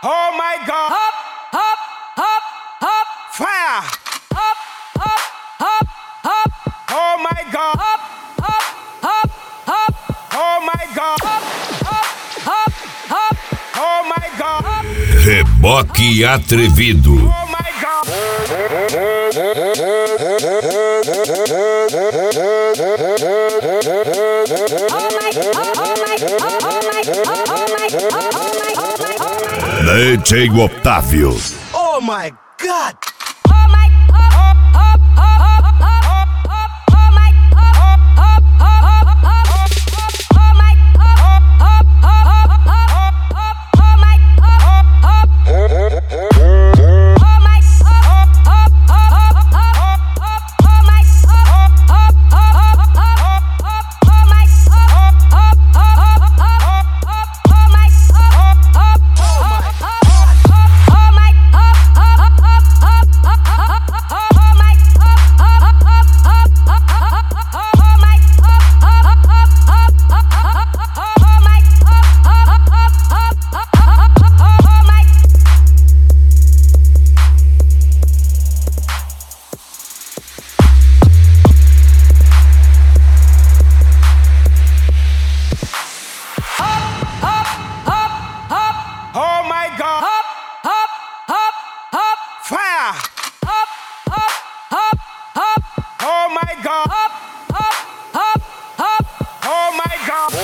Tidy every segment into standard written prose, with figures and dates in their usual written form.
Oh my God. Hop, hop, hop, hop. Fire. Hop, hop, hop, hop. Oh my God. Hop, hop, hop, hop. Oh my God. Hop, hop, hop, hop. Oh my God. Reboque Atrevido. Oh my God. DJ Otávio. Oh my God. Oh my God. Hop, hop, hop, hop. Fire. Hop, hop, hop, hop. Oh my God. Hop, hop, hop, hop. Oh my God.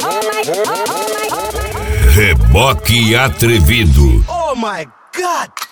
Reboque Atrevido. Oh my God.